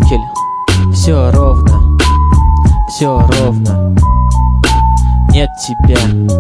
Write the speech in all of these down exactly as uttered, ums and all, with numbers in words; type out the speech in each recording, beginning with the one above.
никель. Все ровно, все ровно. Нет тебя,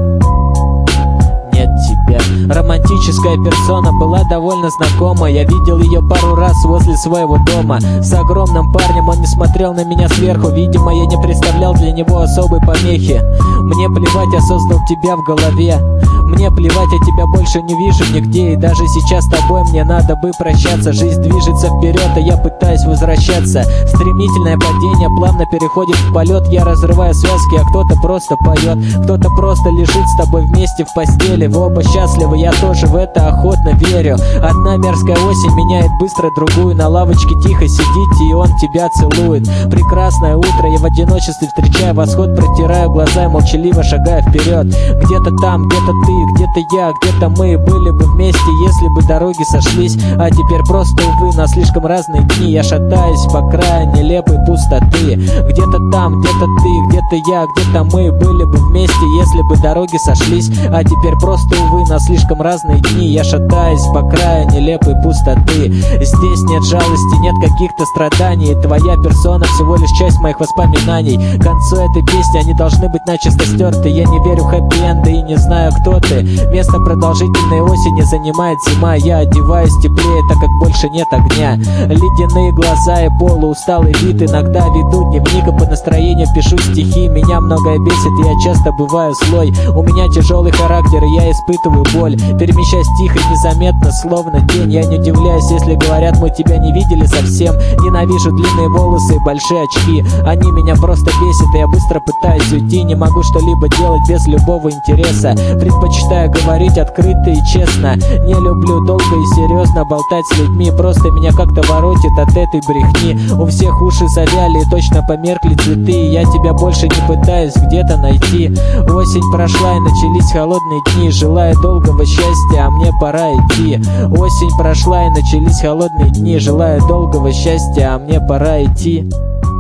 нет тебя. Романтическая персона была довольно знакома. Я видел ее пару раз возле своего дома. С огромным парнем он не смотрел на меня сверху. Видимо, я не представлял для него особой помехи. Мне плевать, я создал тебя в голове. Мне плевать, я тебя больше не вижу нигде. И даже сейчас с тобой мне надо бы прощаться. Жизнь движется вперед, а я пытаюсь возвращаться. Стремительное падение плавно переходит в полет. Я разрываю связки, а кто-то просто поет. Кто-то просто лежит с тобой вместе в постели. Вы оба счастливы, я тоже в это охотно верю. Одна мерзкая осень меняет быстро другую. На лавочке тихо сидите, и он тебя целует. Прекрасное утро, я в одиночестве встречаю восход. Протираю глаза и молчаливо шагаю вперед. Где-то там, где-то ты, где-то я, где-то мы были бы вместе, если бы дороги сошлись. А теперь просто, увы, на слишком разные дни. Я шатаюсь по краю нелепой пустоты. Где-то там, где-то ты, где-то я, где-то мы были бы вместе, если бы дороги сошлись. А теперь просто, увы, на слишком разные дни. Я шатаюсь по краю нелепой пустоты. Здесь нет жалости, нет каких-то страданий. Твоя персона всего лишь часть моих воспоминаний. К концу этой песни они должны быть начисто стерты. Я не верю в хэппи-энды и не знаю, кто ты. Место продолжительной осени занимает зима. Я одеваюсь теплее, так как больше нет огня. Ледяные глаза и полуусталый вид. Иногда веду дневник, и по настроению пишу стихи. Меня многое бесит, и я часто бываю злой. У меня тяжелый характер, и я испытываю боль. Перемещаясь тихо и незаметно, словно тень. Я не удивляюсь, если говорят, мы тебя не видели совсем. Ненавижу длинные волосы и большие очки. Они меня просто бесят, и я быстро пытаюсь уйти. Не могу что-либо делать без любого интереса. Предпочитаю говорить открыто и честно. Не люблю долго и серьезно болтать с людьми. Просто меня как-то воротит от этой брехни. У всех уши завяли и точно померкли цветы. И я тебя больше не пытаюсь где-то найти. Осень прошла и начались холодные дни. Желаю долгого счастья, а мне пора идти. Осень прошла и начались холодные дни. Желаю долгого счастья, а мне пора идти.